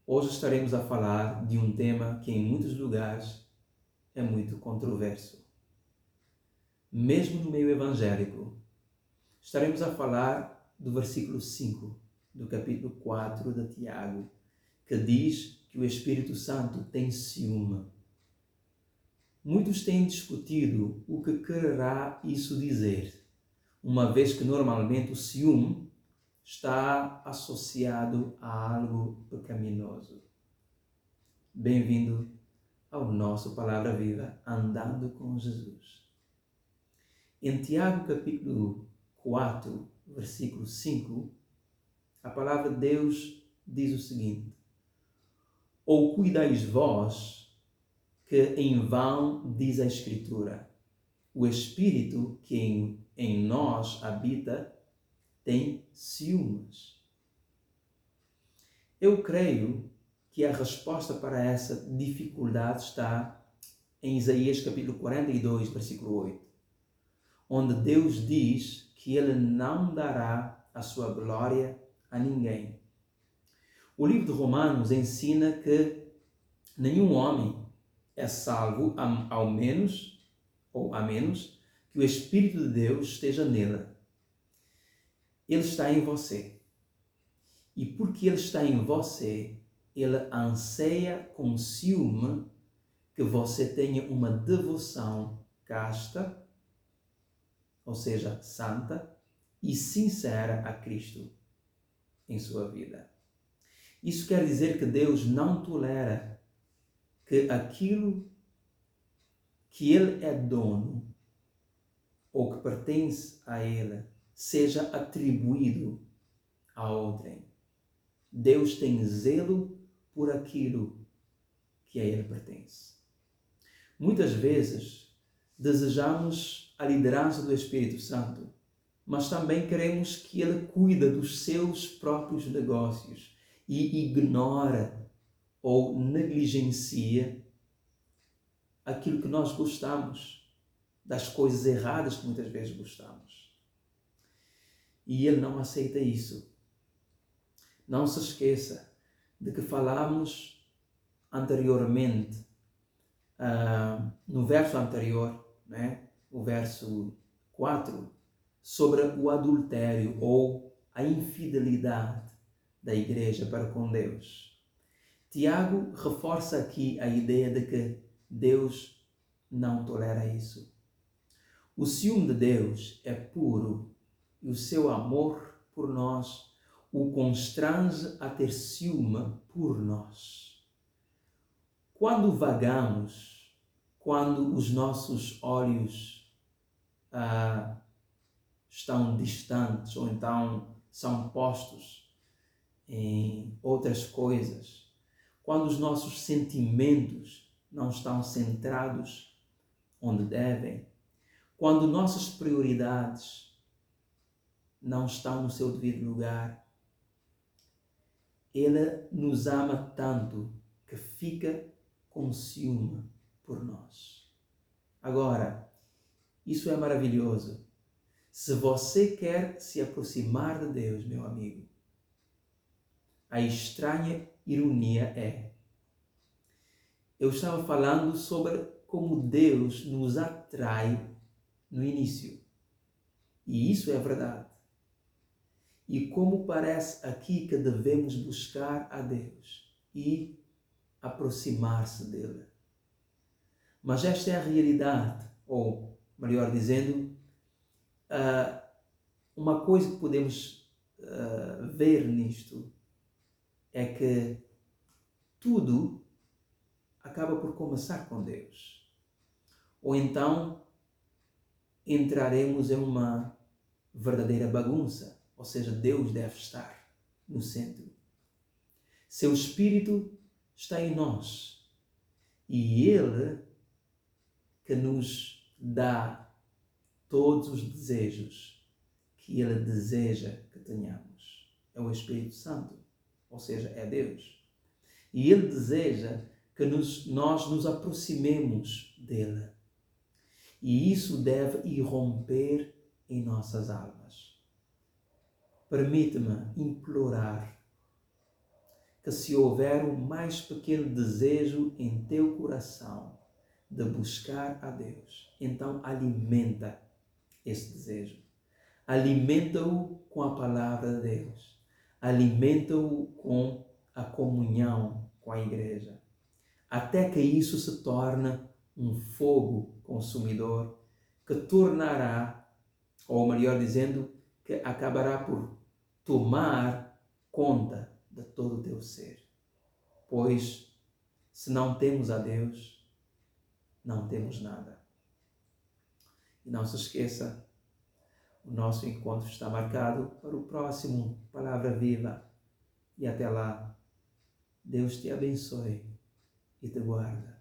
Hoje estaremos a falar de um tema que em muitos lugares é muito controverso. Mesmo no meio evangélico, estaremos a falar do versículo 5 do capítulo 4 de Tiago, que diz que o Espírito Santo tem ciúme. Muitos têm discutido o que quererá isso dizer, uma vez que normalmente o ciúme está associado a algo pecaminoso. Bem-vindo ao nosso Palavra Viva, Andando com Jesus. Em Tiago capítulo 4, versículo 5, a palavra de Deus diz o seguinte: Ou cuidais vós que em vão diz a Escritura, o Espírito que em nós habita tem ciúmes. Eu creio que a resposta para essa dificuldade está em Isaías capítulo 42, versículo 8, onde Deus diz que Ele não dará a sua glória a ninguém. O livro de Romanos ensina que nenhum homem é salvo a menos que o Espírito de Deus esteja nele. Ele está em você. E porque Ele está em você, Ele anseia com ciúme que você tenha uma devoção casta, ou seja, santa e sincera a Cristo em sua vida. Isso quer dizer que Deus não tolera que aquilo que Ele é dono ou que pertence a Ele seja atribuído a outrem. Deus tem zelo por aquilo que a Ele pertence. Muitas vezes desejamos a liderança do Espírito Santo, mas também queremos que Ele cuide dos seus próprios negócios e ignora ou negligencia aquilo que nós gostamos, das coisas erradas que muitas vezes gostamos. E Ele não aceita isso. Não se esqueça de que falamos anteriormente, no verso anterior, né? O verso 4, sobre o adultério ou a infidelidade da igreja para com Deus. Tiago reforça aqui a ideia de que Deus não tolera isso. O ciúme de Deus é puro e o seu amor por nós o constrange a ter ciúme por nós. Quando vagamos, quando os nossos olhos estão distantes ou então são postos em outras coisas, quando os nossos sentimentos não estão centrados onde devem, quando nossas prioridades não estão no seu devido lugar, Ele nos ama tanto que fica com ciúme por nós. Agora, isso é maravilhoso. Se você quer se aproximar de Deus, meu amigo, a estranha ironia é: eu estava falando sobre como Deus nos atrai no início. E isso é verdade. E como parece aqui que devemos buscar a Deus e aproximar-se dele. Mas esta é a realidade, ou melhor dizendo, uma coisa que podemos ver nisto é que tudo acaba por começar com Deus. Ou então entraremos em uma verdadeira bagunça, ou seja, Deus deve estar no centro. Seu Espírito está em nós e Ele que nos dá todos os desejos que Ele deseja que tenhamos. É o Espírito Santo, ou seja, é Deus. E Ele deseja que nós nos aproximemos dele. E isso deve irromper em nossas almas. Permite-me implorar que se houver o mais pequeno desejo em teu coração de buscar a Deus, então alimenta esse desejo. Alimenta-o com a palavra de Deus. Alimenta-o com a comunhão com a igreja. Até que isso se torne um fogo consumidor que tornará, ou melhor dizendo, que acabará por tomar conta de todo o teu ser. Pois, se não temos a Deus, não temos nada. E não se esqueça, o nosso encontro está marcado para o próximo Palavra Viva. E até lá, Deus te abençoe e te guarda.